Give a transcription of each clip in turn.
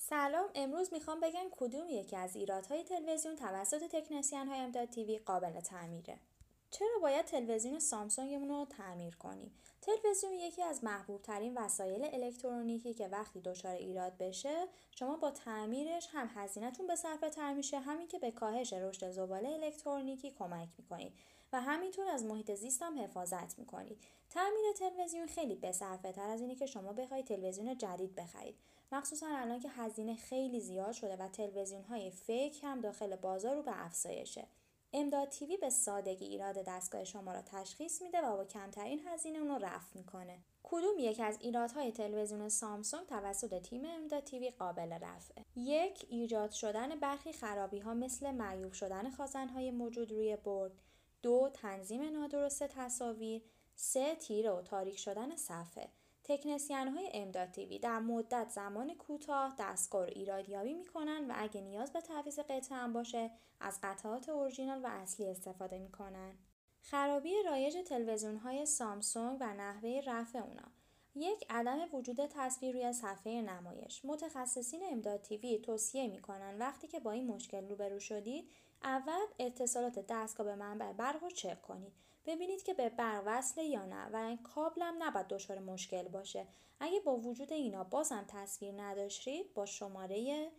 سلام، امروز میخوام بگم کدوم یکی از ایرادهای تلویزیون توسط تکنسین امداد تیوی قابل تعمیره. چرا باید تلویزیون سامسونگمون رو تعمیر کنیم؟ تلویزیون یکی از محبوب ترین وسایل الکترونیکی که وقتی دچار ایراد بشه شما با تعمیرش هم هزینه‌تون به صرفه تر میشه، همین که به کاهش رشد زباله الکترونیکی کمک میکنید و همینطور از محیط زیست هم حفاظت میکنید. تعمیر تلویزیون خیلی به صرفه تر از اینه که شما بخواید تلویزیون جدید بخرید، مخصوصا الان که هزینه خیلی زیاد شده و تلویزیون‌های فیک هم داخل بازار رو به افزایشه. امداد تیوی به سادگی ایراد دستگاه شما را تشخیص میده و با کمترین هزینه اون رو رفع میکنه. کدوم یک از ایرادهای تلویزیون سامسونگ توسط تیم امداد تیوی قابل رفعه؟ 1. ایجاد شدن برخی خرابی‌ها مثل معیوب شدن خازن‌های موجود روی برد. 2. تنظیم نادرست تصاویر. 3. تیره و تاریک شدن صفحه. تکنسین‌های امداد تیوی در مدت زمان کوتاه دستگاه رو ایرادیابی میکنن و اگه نیاز به تعویض قطعه هم باشه از قطعات اورجینال و اصلی استفاده میکنن. خرابی رایج تلویزیون‌های سامسونگ و نحوه رفع اونا. 1. عدم وجود تصویر روی صفحه نمایش. متخصصین امداد تیوی توصیه میکنن وقتی که با این مشکل روبرو شدید، اول اتصالات دستگاه به منبع برق رو چک کنید. ببینید که به برق وصله یا نه و این کابل هم نباید دچار مشکل باشه. اگه با وجود اینا بازم تصویر نداشتید، با شماره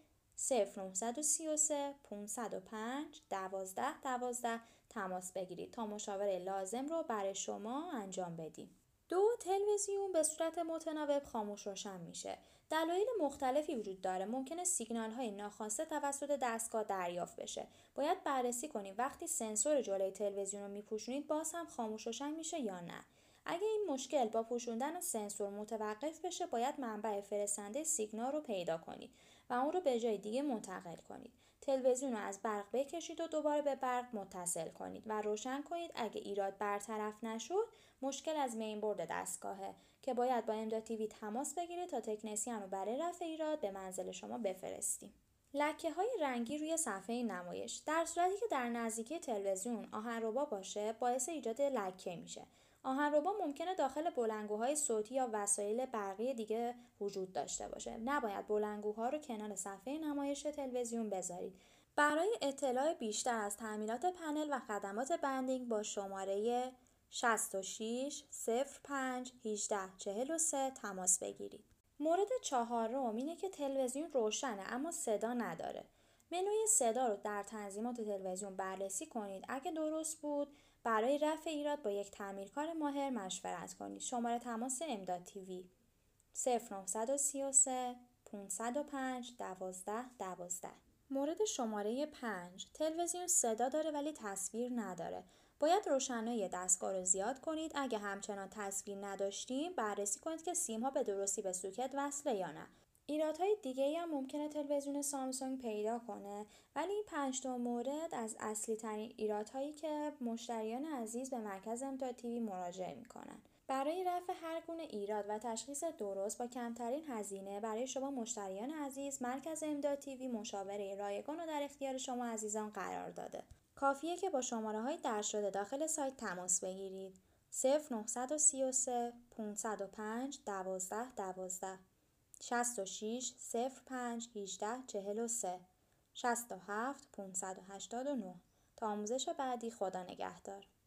0933 505 12 تماس بگیرید تا مشاوره لازم رو برای شما انجام بدیم. 2. تلویزیون به صورت متناوب خاموش روشن میشه. دلایل مختلفی وجود داره. ممکنه سیگنال های ناخواسته توسط دستگاه دریافت بشه. باید بررسی کنیم وقتی سنسور جلوی تلویزیون رو میپوشونید باز هم خاموش روشن میشه یا نه. اگه این مشکل با پوشوندن سنسور متوقف بشه، باید منبع فرستنده سیگنال رو پیدا کنید و اون رو به جای دیگه منتقل کنید. تلویزیون رو از برق بکشید و دوباره به برق متصل کنید و روشن کنید. اگه ایراد برطرف نشد، مشکل از مینبرد دستگاهه که باید با امداد تیوی تماس بگیرید تا تکنسین رو برای رفع ایراد به منزل شما بفرستیم. لکه های رنگی روی صفحه نمایش. در صورتی که در نزدیکی تلویزیون آهنربا باشه، باعث ایجاد لکه میشه. آهنربا ممکنه داخل بلندگوهای صوتی یا وسایل برقی دیگه وجود داشته باشه. نباید بلندگوها رو کنار صفحه نمایش تلویزیون بذارید. برای اطلاع بیشتر از تعمیرات پنل و خدمات بندینگ با شماره 66 05 18 43 تماس بگیرید. مورد 4 اینه که تلویزیون روشنه اما صدا نداره. منوی صدا رو در تنظیمات تلویزیون بررسی کنید. اگه درست بود، برای رفع ایراد با یک تعمیرکار ماهر مشورت کنید. شماره تماس امداد تیوی 0933 505 12. مورد شماره 5. تلویزیون صدا داره ولی تصویر نداره. باید روشنایی دستگاه رو زیاد کنید. اگه همچنان تصویر نداشتیم، بررسی کنید که سیم‌ها به درستی به سوکت وصله یا نه. ایرادهای دیگه‌ای هم ممکنه تلویزیون سامسونگ پیدا کنه، ولی این 5 تا مورد از اصلی ترین ایرادهایی که مشتریان عزیز به مرکز امداد تیوی مراجعه میکنن. برای رفع هر گونه ایراد و تشخیص درست با کمترین هزینه برای شما مشتریان عزیز، مرکز امداد تیوی مشاوره رایگان رو در اختیار شما عزیزان قرار داده. کافیه که با شماره‌های درج شده داخل سایت تماس بگیرید. 0933 505 12 66 05 18 43 67 589. تا آموزش بعدی، خدا نگهدار.